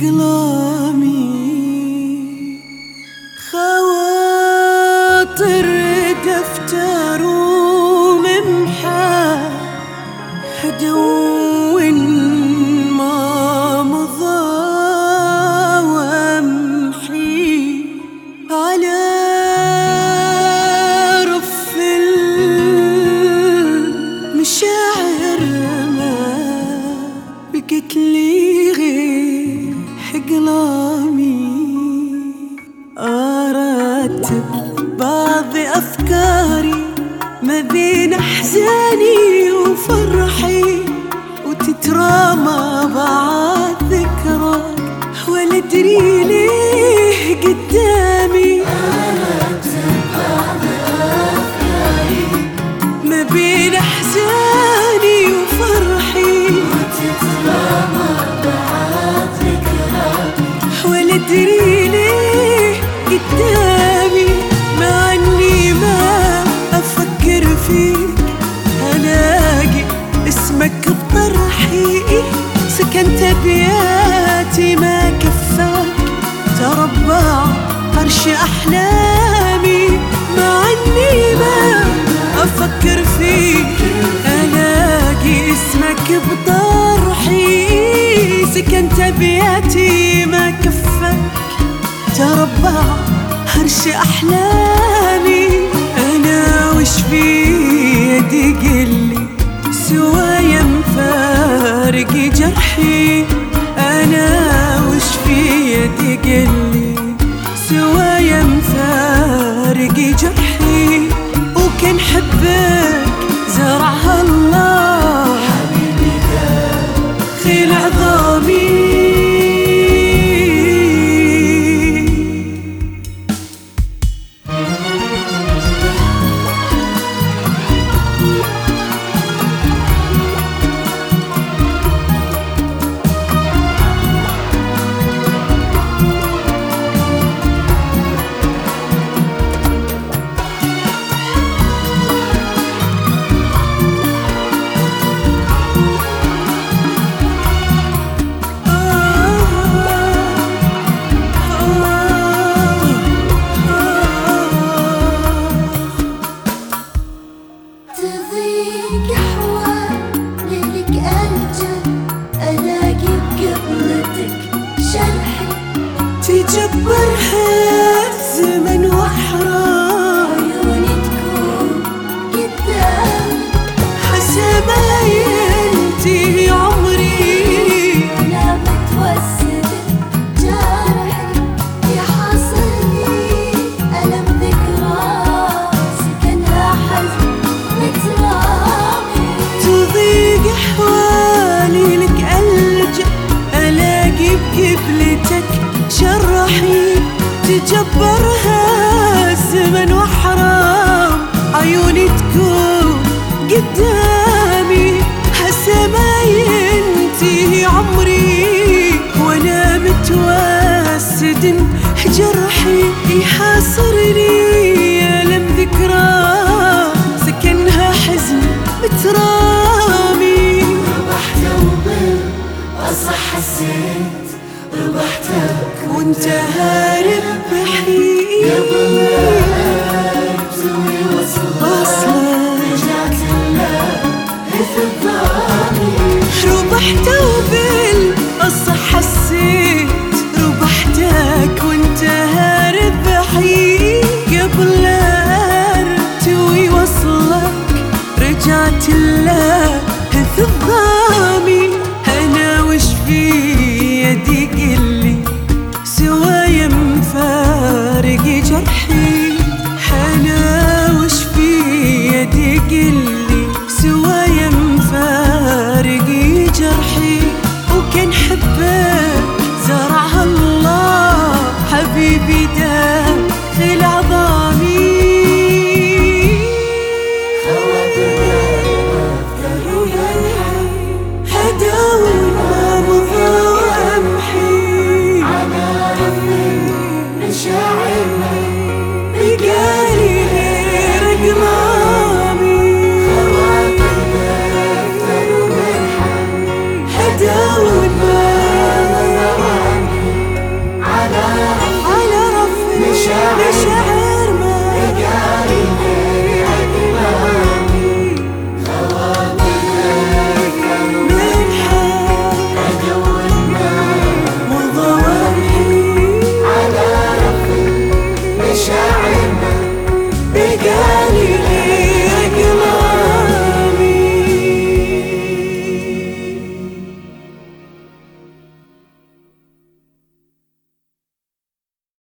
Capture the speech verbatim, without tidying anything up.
أقلامي خواطر دفتر وممحى أدون ما مضى وامحي على رف المشاعر ما بقت لي غير أقلامي أرتب بعض أفكاري ما بين أحزاني وفرحي وتترامى بعد ذكراك ولا أدري ليه قدامي. أرتب بعض أفكاري ما بين أحزاني وفرحي وتترامى بعد ذكراك ولا أدري ليه قدامي. مع إني ما أفكر فيك ألاقي اسمك بطرحي سكنت بياتي ما كفاك تربع عرش أحلامي. مع إني ما أفكر فيك ألاقي اسمك بطرحي سكنت بياتي ما كفاك تربع عرش أحلامي. أنا وش في يدي قلي سوايا مفارق جرحي. أنا وش في يدي قلي سوايا مفارق جرحي. وكان حبك زرعها الله حبيبي خيل عظامي. تضيق أحوال ليلك ألجأ ألاقي بقبلتك شرحي تجبرها الزمن وأحرار عيوني تكون قدام حسب ينتهي عمري. أنا متوسد جرحي يحاصرني ألم ذكرى سكنها حزن مترامي. تضيق أحوالي لك ألجأ ألاقي بقبلتك شرحي. تجبرها الزمن وحرام عيوني تكون قدامي حسب ما ينتهي عمري. وانا متوسد جرحي يحاصرني ألم ذكرى سكنها حزن مترامي. ربحت وبالأصح حسيت ربحتك وانت هارب بحيل قبل لا أرتوي وصلك رجعت لله في الظامي. ربحت وبالأصح